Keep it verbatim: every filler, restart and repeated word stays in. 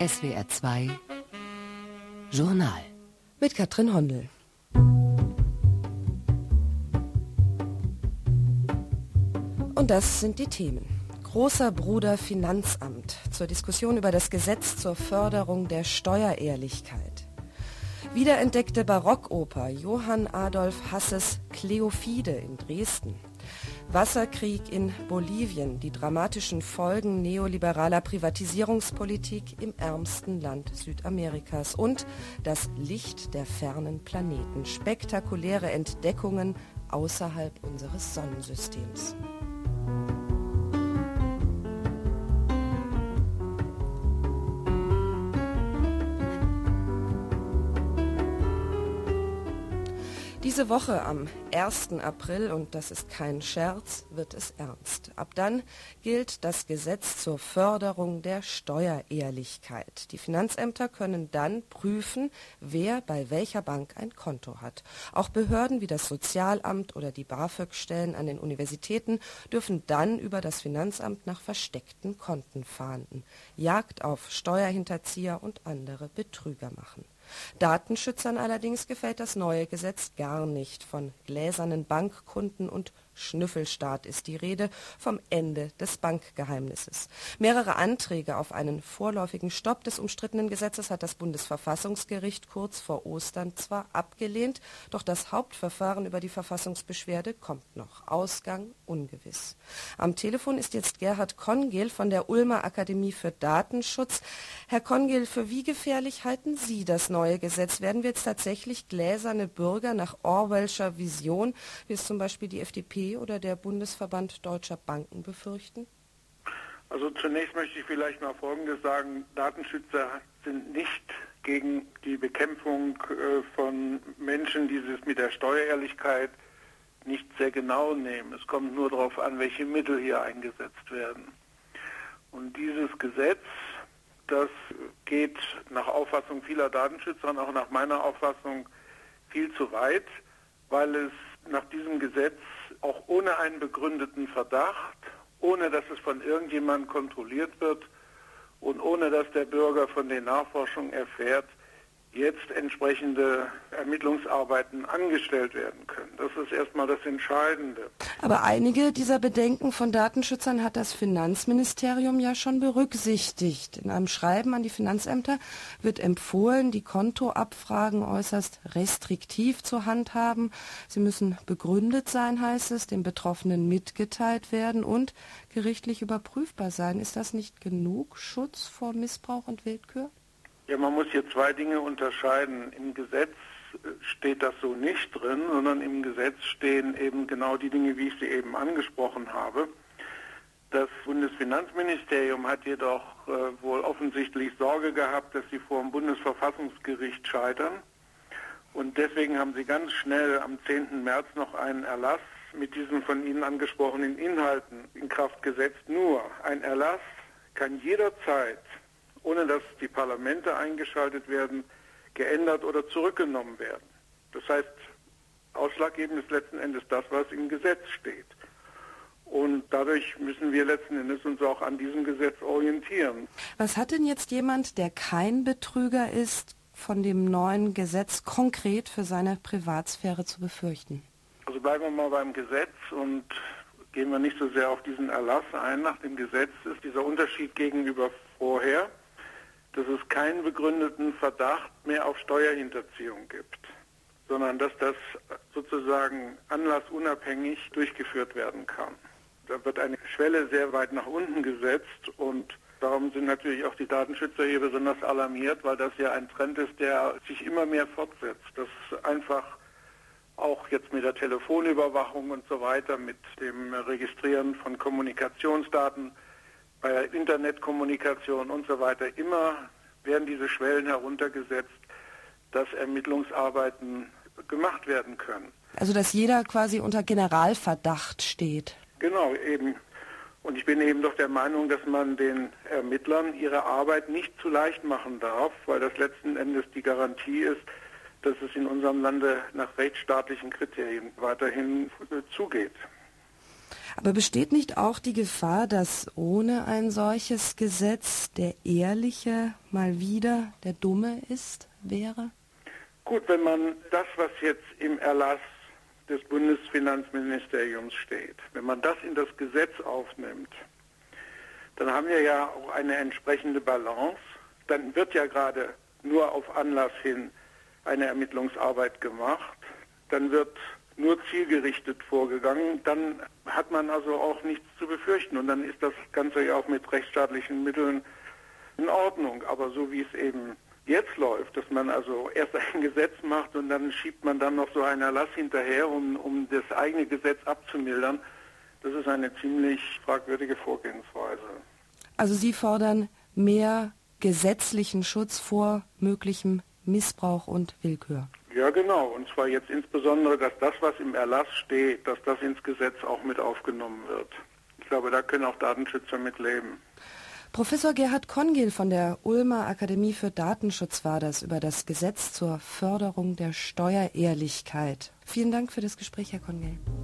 S W R zwei Journal mit Katrin Hondel. Und das sind die Themen. Großer Bruder Finanzamt zur Diskussion über das Gesetz zur Förderung der Steuerehrlichkeit. Wiederentdeckte Barockoper Johann Adolf Hasses Kleophide in Dresden. Wasserkrieg in Bolivien, die dramatischen Folgen neoliberaler Privatisierungspolitik im ärmsten Land Südamerikas und das Licht der fernen Planeten, spektakuläre Entdeckungen außerhalb unseres Sonnensystems. Diese Woche am ersten April, und das ist kein Scherz, wird es ernst. Ab dann gilt das Gesetz zur Förderung der Steuerehrlichkeit. Die Finanzämter können dann prüfen, wer bei welcher Bank ein Konto hat. Auch Behörden wie das Sozialamt oder die BAföG-Stellen an den Universitäten dürfen dann über das Finanzamt nach versteckten Konten fahnden, Jagd auf Steuerhinterzieher und andere Betrüger machen. Datenschützern allerdings gefällt das neue Gesetz gar nicht. Von gläsernen Bankkunden und Schnüffelstaat ist die Rede, vom Ende des Bankgeheimnisses. Mehrere Anträge auf einen vorläufigen Stopp des umstrittenen Gesetzes hat das Bundesverfassungsgericht kurz vor Ostern zwar abgelehnt, doch das Hauptverfahren über die Verfassungsbeschwerde kommt noch. Ausgang ungewiss. Am Telefon ist jetzt Gerhard Kongel von der Ulmer Akademie für Datenschutz. Herr Kongel, für wie gefährlich halten Sie das neue Gesetz? Werden wir jetzt tatsächlich gläserne Bürger nach Orwellscher Vision, wie es zum Beispiel die F D P oder der Bundesverband Deutscher Banken befürchten? Also zunächst möchte ich vielleicht mal Folgendes sagen. Datenschützer sind nicht gegen die Bekämpfung äh, von Menschen, die es mit der Steuerehrlichkeit nicht sehr genau nehmen. Es kommt nur darauf an, welche Mittel hier eingesetzt werden. Und dieses Gesetz, das geht nach Auffassung vieler Datenschützer und auch nach meiner Auffassung viel zu weit, weil es nach diesem Gesetz auch ohne einen begründeten Verdacht, ohne dass es von irgendjemandem kontrolliert wird und ohne dass der Bürger von den Nachforschungen erfährt, jetzt entsprechende Ermittlungsarbeiten angestellt werden können. Das ist erstmal das Entscheidende. Aber einige dieser Bedenken von Datenschützern hat das Finanzministerium ja schon berücksichtigt. In einem Schreiben an die Finanzämter wird empfohlen, die Kontoabfragen äußerst restriktiv zu handhaben. Sie müssen begründet sein, heißt es, den Betroffenen mitgeteilt werden und gerichtlich überprüfbar sein. Ist das nicht genug Schutz vor Missbrauch und Willkür? Ja, man muss hier zwei Dinge unterscheiden. Im Gesetz steht das so nicht drin, sondern im Gesetz stehen eben genau die Dinge, wie ich sie eben angesprochen habe. Das Bundesfinanzministerium hat jedoch äh, wohl offensichtlich Sorge gehabt, dass sie vor dem Bundesverfassungsgericht scheitern. Und deswegen haben sie ganz schnell am zehnten März noch einen Erlass mit diesen von Ihnen angesprochenen Inhalten in Kraft gesetzt. Nur ein Erlass kann jederzeit, ohne dass die Parlamente eingeschaltet werden, geändert oder zurückgenommen werden. Das heißt, ausschlaggebend ist letzten Endes das, was im Gesetz steht. Und dadurch müssen wir letzten Endes uns auch an diesem Gesetz orientieren. Was hat denn jetzt jemand, der kein Betrüger ist, von dem neuen Gesetz konkret für seine Privatsphäre zu befürchten? Also bleiben wir mal beim Gesetz und gehen wir nicht so sehr auf diesen Erlass ein. Nach dem Gesetz ist dieser Unterschied gegenüber vorher, dass es keinen begründeten Verdacht mehr auf Steuerhinterziehung gibt, sondern dass das sozusagen anlassunabhängig durchgeführt werden kann. Da wird eine Schwelle sehr weit nach unten gesetzt und darum sind natürlich auch die Datenschützer hier besonders alarmiert, weil das ja ein Trend ist, der sich immer mehr fortsetzt. Dass einfach auch jetzt mit der Telefonüberwachung und so weiter, mit dem Registrieren von Kommunikationsdaten, bei der Internetkommunikation und so weiter, immer werden diese Schwellen heruntergesetzt, dass Ermittlungsarbeiten gemacht werden können. Also dass jeder quasi unter Generalverdacht steht. Genau, eben. Und ich bin eben doch der Meinung, dass man den Ermittlern ihre Arbeit nicht zu leicht machen darf, weil das letzten Endes die Garantie ist, dass es in unserem Lande nach rechtsstaatlichen Kriterien weiterhin zugeht. Aber besteht nicht auch die Gefahr, dass ohne ein solches Gesetz der Ehrliche mal wieder der Dumme ist, wäre? Gut, wenn man das, was jetzt im Erlass des Bundesfinanzministeriums steht, wenn man das in das Gesetz aufnimmt, dann haben wir ja auch eine entsprechende Balance. Dann wird ja gerade nur auf Anlass hin eine Ermittlungsarbeit gemacht. Dann wird nur zielgerichtet vorgegangen. Dann hat man also auch nichts zu befürchten. Und dann ist das Ganze ja auch mit rechtsstaatlichen Mitteln in Ordnung. Aber so wie es eben jetzt läuft, dass man also erst ein Gesetz macht und dann schiebt man dann noch so einen Erlass hinterher, um, um das eigene Gesetz abzumildern, das ist eine ziemlich fragwürdige Vorgehensweise. Also Sie fordern mehr gesetzlichen Schutz vor möglichem Missbrauch und Willkür. Ja, genau. Und zwar jetzt insbesondere, dass das, was im Erlass steht, dass das ins Gesetz auch mit aufgenommen wird. Ich glaube, da können auch Datenschützer mit leben. Professor Gerhard Kongel von der Ulmer Akademie für Datenschutz war das über das Gesetz zur Förderung der Steuerehrlichkeit. Vielen Dank für das Gespräch, Herr Kongel.